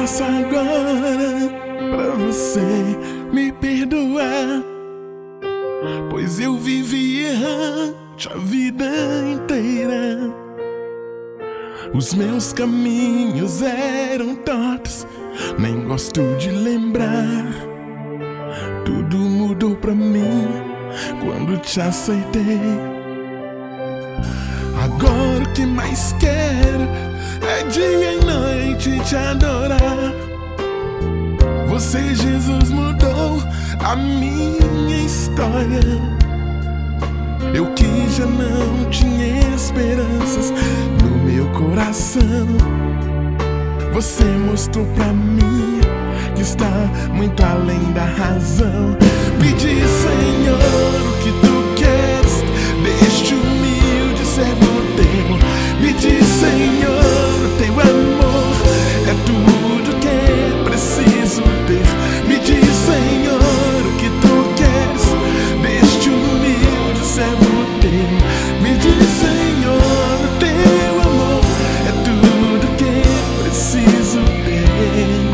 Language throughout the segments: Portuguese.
peço agora pra você me perdoar, pois eu vivi errante a vida inteira. Os meus caminhos eram tortos, nem gosto de lembrar. Tudo mudou pra mim quando te aceitei. Agora o que mais quero é dia e noite te adorar. Você, Jesus, mudou a minha história. Eu que já não tinha esperanças no meu coração, você mostrou pra mim que está muito além da razão. Me diz, Senhor, o que tu queres deste humilde servo teu. Me diz, Senhor, o teu amor é tudo que preciso ter. Me diz, Senhor, o que tu queres deste humilde servo teu. Me diz, Senhor, o teu amor é tudo que preciso ter.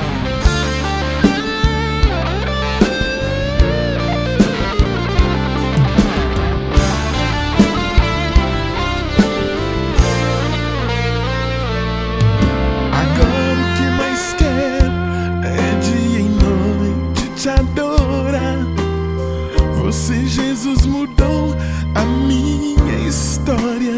Você, Jesus, mudou a minha história.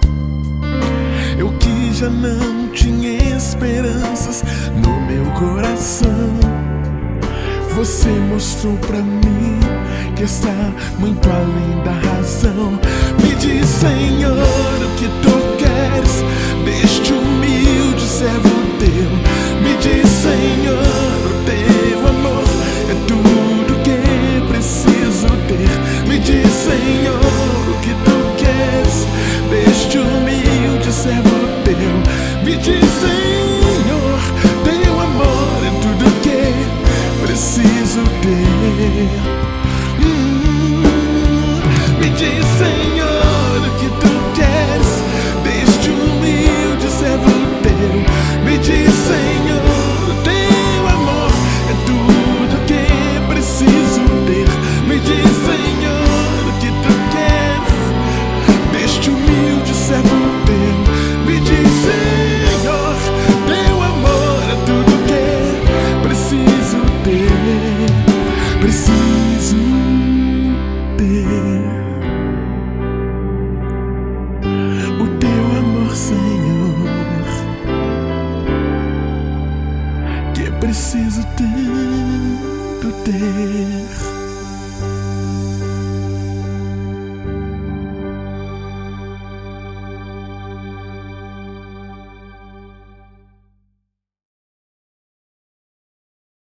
Eu que já não tinha esperanças no meu coração, você mostrou pra mim que está muito além da razão. Me diz, Senhor, o que tu queres deste humilde servo teu. Me diz, Senhor, o teu amor é tudo que preciso ter. Me diz, Senhor, o que tu queres deste humilde servo teu. Me diz, Senhor, teu amor é tudo que preciso ter. Me diz, Senhor, o que tu queres deste humilde servo teu. Me diz, Senhor, teu amor é tudo que preciso ter. Me diz, Senhor, o que tu queres deste humilde servo teu. Me diz, Senhor, teu amor é tudo que preciso ter. Preciso ter o teu amor, Senhor, que preciso tanto ter.